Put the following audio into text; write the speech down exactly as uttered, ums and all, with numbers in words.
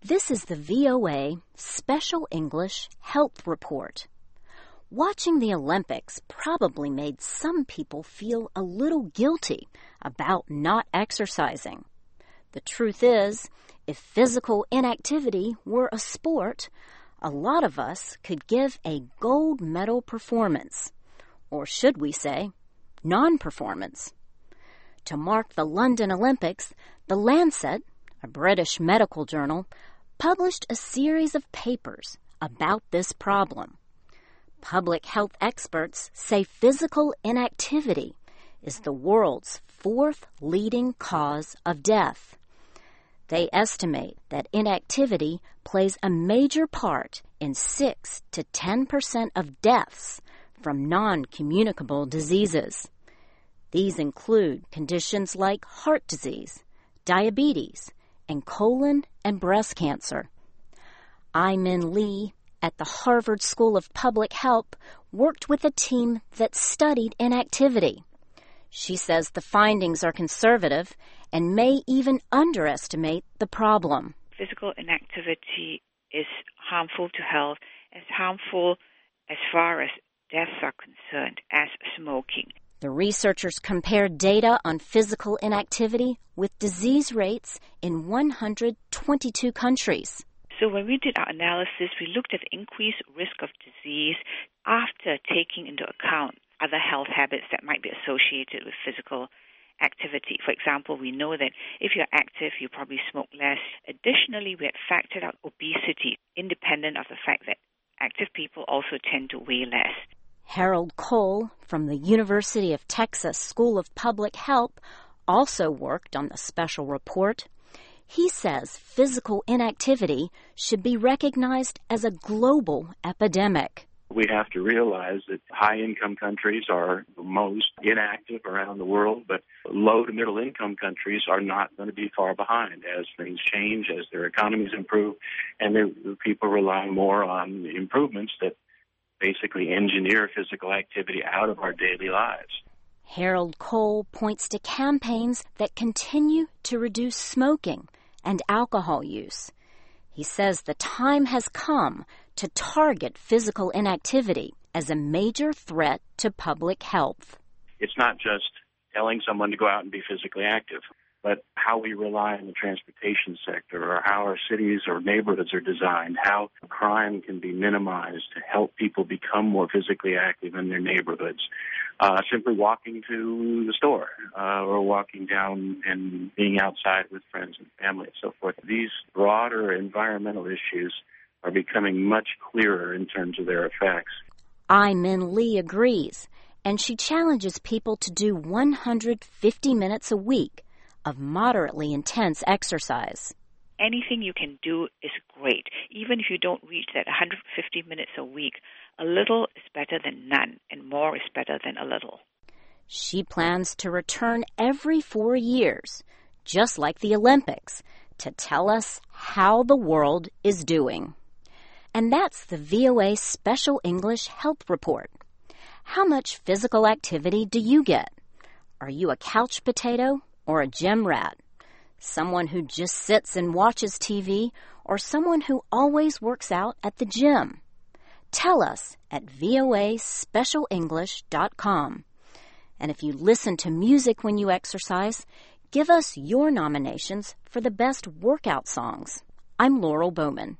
This is the V O A Special English Health Report. Watching the Olympics probably made some people feel a little guilty about not exercising. The truth is, if physical inactivity were a sport, a lot of us could give a gold medal performance, or should we say, non-performance. To mark the London Olympics, The Lancet, a British medical journal, published a series of papers about this problem. Public health experts say physical inactivity is the world's fourth leading cause of death. They estimate that inactivity plays a major part in six to ten percent of deaths from non-communicable diseases. These include conditions like heart disease, diabetes, and colon and breast cancer. Ai-Min Lee at the Harvard School of Public Health worked with a team that studied inactivity. She says the findings are conservative and may even underestimate the problem. Physical inactivity is harmful to health, as harmful as far as deaths are concerned as smoking. The researchers compared data on physical inactivity with disease rates in one hundred twenty-two countries. So when we did our analysis, we looked at the increased risk of disease after taking into account other health habits that might be associated with physical activity. For example, we know that if you're active, you probably smoke less. Additionally, we had factored out obesity, independent of the fact that active people also tend to weigh less. Harold Cole from the University of Texas School of Public Health also worked on the special report. He says physical inactivity should be recognized as a global epidemic. We have to realize that high-income countries are the most inactive around the world, but low- to middle-income countries are not going to be far behind as things change, as their economies improve, and the people rely more on improvements that basically engineer physical activity out of our daily lives. Harold Cole points to campaigns that continue to reduce smoking and alcohol use. He says the time has come to target physical inactivity as a major threat to public health. It's not just telling someone to go out and be physically active, but how we rely on the transportation sector, or how our cities or neighborhoods are designed, how crime can be minimized to help people become more physically active in their neighborhoods. Uh, simply walking to the store uh, or walking down and being outside with friends and family and so forth. These broader environmental issues are becoming much clearer in terms of their effects. Ai-Min Lee agrees, and she challenges people to do one hundred fifty minutes a week of moderately intense exercise. Anything you can do is great. Even if you don't reach that one hundred fifty minutes a week, a little is better than none, and more is better than a little. She plans to return every four years, just like the Olympics, to tell us how the world is doing. And that's the V O A Special English Health Report. How much physical activity do you get? Are you a couch potato or a gym rat? Someone who just sits and watches T V, or someone who always works out at the gym? Tell us at V O A special english dot com. And if you listen to music when you exercise, give us your nominations for the best workout songs. I'm Laurel Bowman.